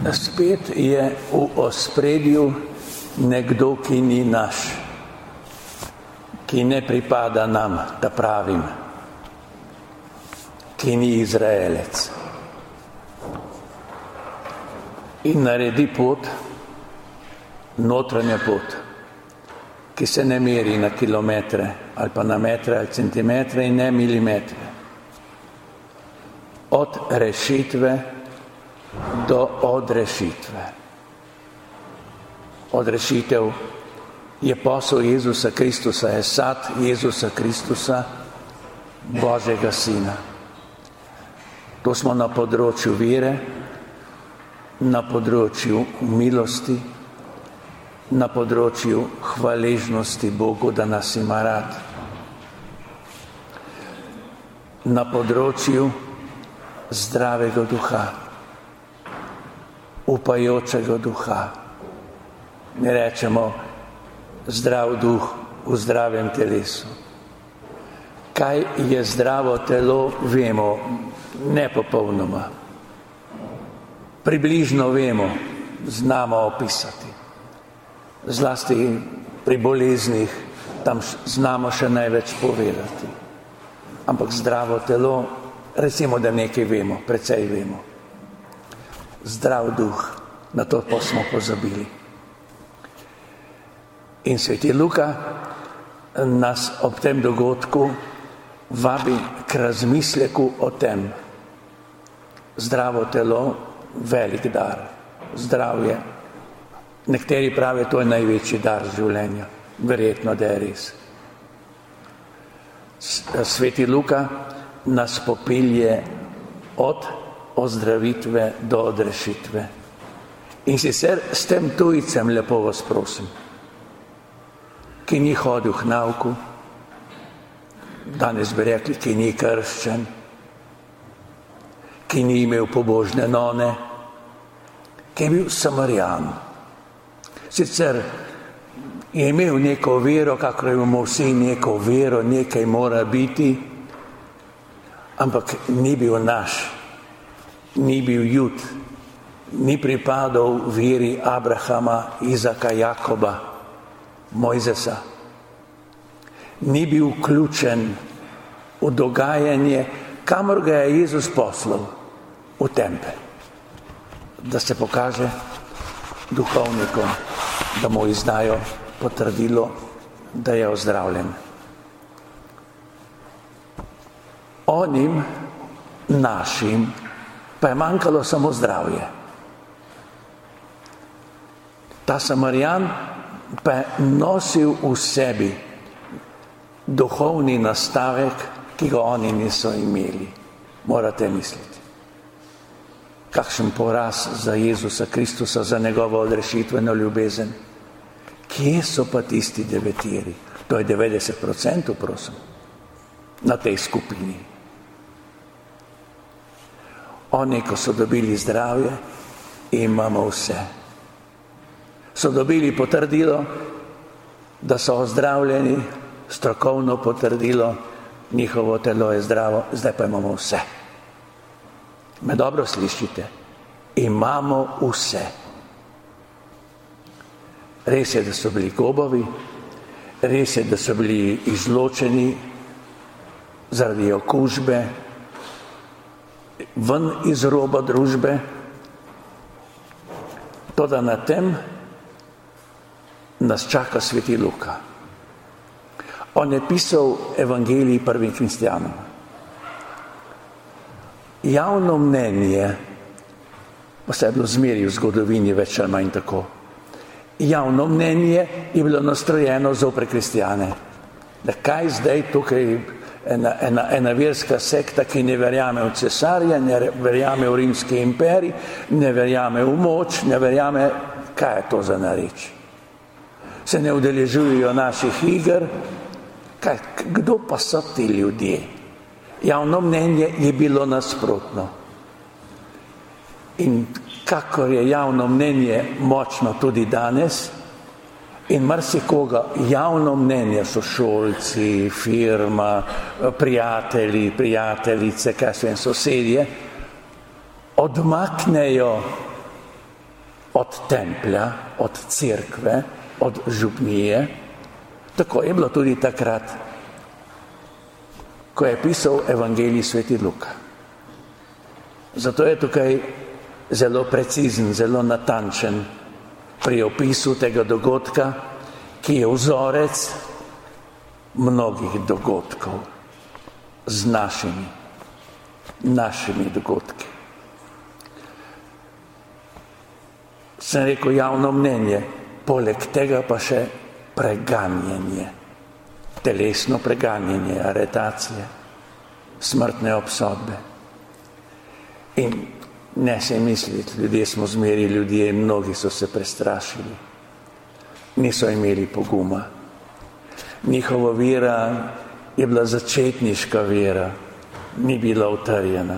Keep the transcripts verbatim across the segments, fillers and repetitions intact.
spet je v ospredju nekdo, ki ni naš, ki ne pripada nam, da pravim, ki ni Izraelec. In naredi pot, notranja pot, ki se ne meri na kilometre ali pa na metre ali centimetre in ne milimetre. Od rešitve do odrešitve. Odrešitev je posel Jezusa Kristusa, je sad Jezusa Kristusa, Božjega Sina. To smo na področju vere, na področju milosti, na področju hvaležnosti Bogu, da nas ima rad, na področju zdravega duha, upajočega duha. Mi rečemo zdrav duh v zdravem telesu. Kaj je zdravo telo, vemo, ne popolnoma. Približno vemo, znamo opisati. Zlasti pri boleznih, tam znamo še največ povedati. Ampak zdravo telo, recimo, da nekaj vemo, precej vemo. Zdrav duh, na to pa smo pozabili. In sveti Luka nas ob tem dogodku vabi k razmisleku o tem. Zdravo telo, velik dar, zdravje. Nekateri pravijo, to je največji dar življenja. Verjetno, da je res. Sveti Luka nas popelje od ozdravitve do odrešitve. In sicer s tem tujcem, lepo vas prosim, ki ni hodil k nauku, danes bi rekli, ki ni krščen, ki ni imel pobožne none, ki je bil Samarijan. Sicer je imel neko vero, kakor imamo vsi neko vero, nekaj mora biti, ampak ni bil naš, ni bil Jud, ni pripadal veri Abrahama, Izaka, Jakoba, Mojzesa. Ni bil vključen v dogajanje, kamor ga je Jezus poslal, v tempelj, da se pokaže duhovnikom, da mu izdajo potrdilo, da je ozdravljen. Onim našim pa je manjkalo samo zdravje. Ta Samarijan pa je nosil v sebi duhovni nastavek, ki ga oni niso imeli. Morate misliti. Kakšen poraz za Jezusa Kristusa, za njegovo odrešitveno ljubezen. Kje so pa tisti devetiri? To je devetdeset procentov, prosim, na tej skupini. Oni, ko so dobili zdravje, imamo vse. So dobili potrdilo, da so ozdravljeni, strokovno potrdilo, njihovo telo je zdravo, zdaj pa imamo vse. Me dobro slišite? Imamo vse. Res je, da so bili gobovi, res je, da so bili izločeni zaradi okužbe, ven iz roba družbe, toda na tem nas čaka sveti Luka. On je pisal evangelij prvim kristjanom. Javno mnenje, pa se je bilo zmeri v zgodovini več ali manj tako, javno mnenje je bilo nastrojeno zopre kristjane. Da kaj zdaj tukaj ena, ena, ena verska sekta, ki ne verjame v cesarja, ne verjame v rimski imperij, ne verjame v moč, ne verjame, kaj je to za nareč. Se ne udeležujejo naših iger. Kaj, kdo pa so ti ljudje? Javno mnenje je bilo nasprotno. In kakor je javno mnenje močno tudi danes, in marsikoga javno mnenje, sošolci, firma, prijatelji, prijateljice, kaj so in sosedje, odmaknejo od templja, od cerkve, od župnije. Tako je bilo tudi takrat, ko je pisal evangelij sveti Luka. Zato je tukaj zelo precizen, zelo natančen pri opisu tega dogodka, ki je vzorec mnogih dogodkov z našimi, našimi dogodki. Sem rekel javno mnenje, poleg tega pa še preganjanje, telesno preganjanje, aretacije, smrtne obsodbe. In ne se misliti, ljudje smo zmeri ljudje in mnogi so se prestrašili. Niso imeli poguma. Njihova vera je bila začetniška vera, ni bila utrjena.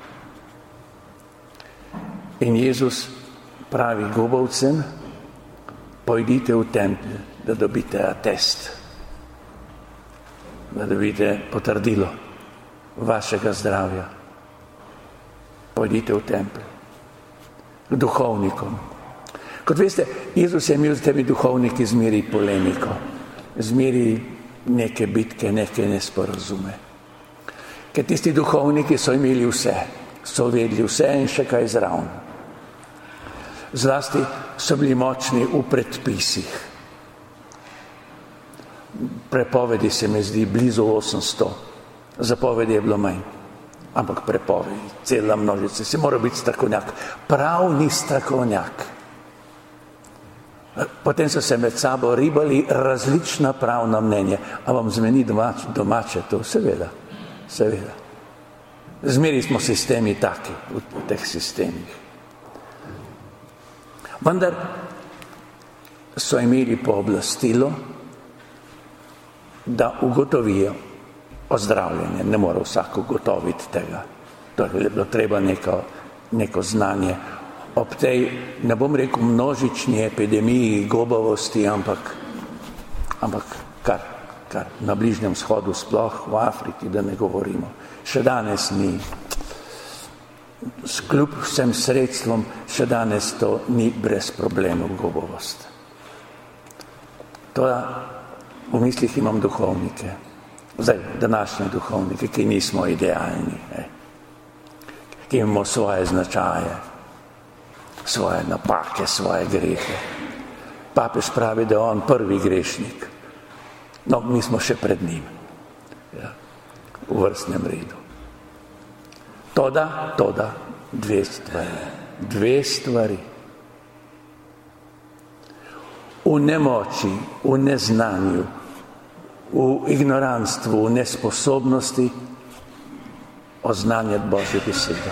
In Jezus pravi gobovcem, pojdite v tempelj, da dobite atest, da dobite potrdilo vašega zdravja. Pojdite v tempelj, k duhovnikom. Kot veste, Jezus je imel z temi duhovniki zmeri polemiko, zmeri neke bitke, neke nesporazume. Ker tisti duhovniki so imeli vse, so vedeli vse in še kaj zraven. Zlasti so bili močni v predpisih. Prepovedi se mi zdi blizu osemsto, zapovedi je bilo manj. Ampak prepovedi, cela množica, si mora biti strokovnjak, pravni strokovnjak. Potem so se med sabo ribali različna pravna mnenja. A vam zmeni domač, domače to? Seveda, seveda. Zmeri smo sistemi taki, v, v teh sistemih. Vendar so imeli pooblastilo, da ugotovijo ozdravljenje. Ne mora vsak ugotoviti tega. To je bilo treba neko, neko znanje. Ob tej, ne bom rekel množični epidemiji gobavosti, ampak, ampak kar, kar na Bližnjem vzhodu, sploh v Afriki, da ne govorimo. Še danes ni, kljub vsem sredstvom, še danes to ni brez problemov gobavost. To v mislih imam duhovnike. Zdaj, današnje duhovnike, ki nismo idealni, ne? Ki imamo svoje značaje, svoje napake, svoje grehe. Papež pravi, da je on prvi grešnik. No, mi smo še pred njim, ja, v vrstnem redu. Toda, toda, dve stvari. Dve stvari. V nemoči, v neznanju, v ignoranstvu, v nesposobnosti oznanjati Božjo besedo.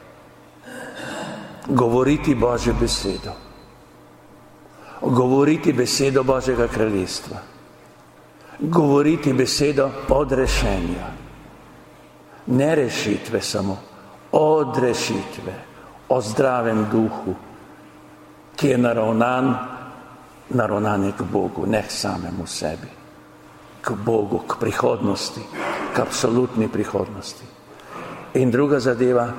Govoriti Božjo besedo. Govoriti besedo Božjega kraljestva. Govoriti besedo odrešenja. Ne rešitve samo, odrešitve, o zdravem duhu, ki je naravnan, naravnan je k Bogu, ne k samemu sebi. K Bogu, k prihodnosti, k absolutni prihodnosti. In druga zadeva,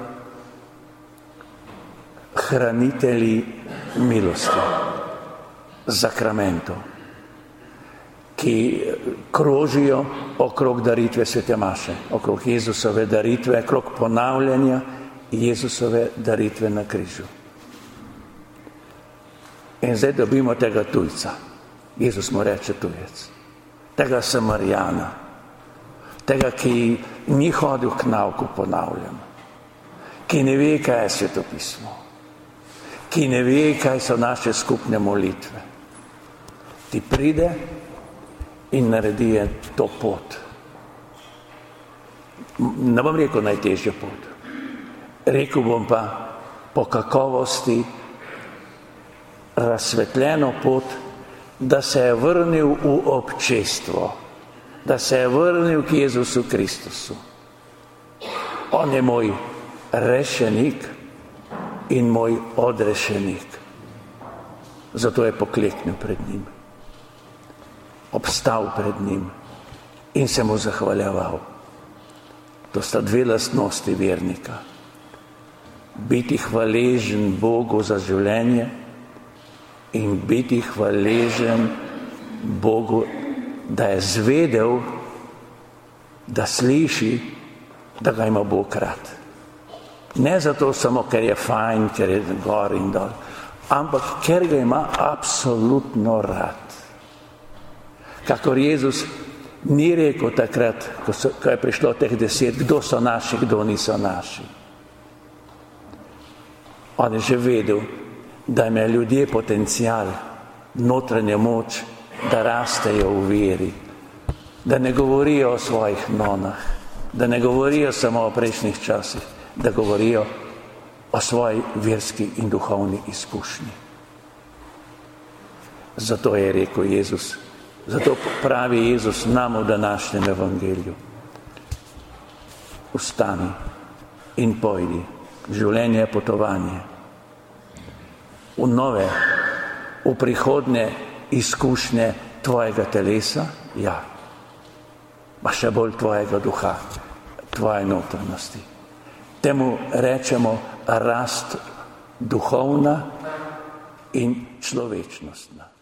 hranitelji milosti, zakramentov, ki krožijo okrog daritve svete maše, okrog Jezusove daritve, okrog ponavljanja Jezusove daritve na križu. In zdaj dobimo tega tujca. Jezus mu reče tujec. Tega Samarijana, tega, ki ni hodil k nauku ponavljam, ki ne ve, kaj je svetopismo, ki ne ve, kaj so naše skupne molitve. Ti pride in naredi to pot. Ne bom rekel najtežjo pot. Rekel bom pa po kakovosti razsvetljeno pot, da se je vrnil v občestvo, da se je vrnil k Jezusu Kristusu. On je moj rešenik in moj odrešenik. Zato je pokleknil pred njim, obstal pred njim in se mu zahvaljeval. To sta dve lastnosti vernika. Biti hvaležen Bogu za življenje in biti hvaležen Bogu, da je zvedel, da sliši, da ga ima Bog rad. Ne zato samo, ker je fajn, ker je gor in dol, ampak ker ga ima absolutno rad. Kakor Jezus ni rekel takrat, ko, so, ko je prišlo teh deset, kdo so naši, kdo niso naši. On je že vedel, da ima ljudje potencial, notranjo moč, da rastejo v veri, da ne govorijo o svojih nonah, da ne govorijo samo o prejšnjih časih, da govorijo o svoji verski in duhovni izkušnji. Zato je rekel Jezus, zato pravi Jezus nam v današnjem evangeliju: vstani in pojdi, življenje je potovanje. V nove, v prihodnje izkušnje tvojega telesa, ja, pa še bolj tvojega duha, tvoje notranjosti. Temu rečemo rast duhovna in človečnostna.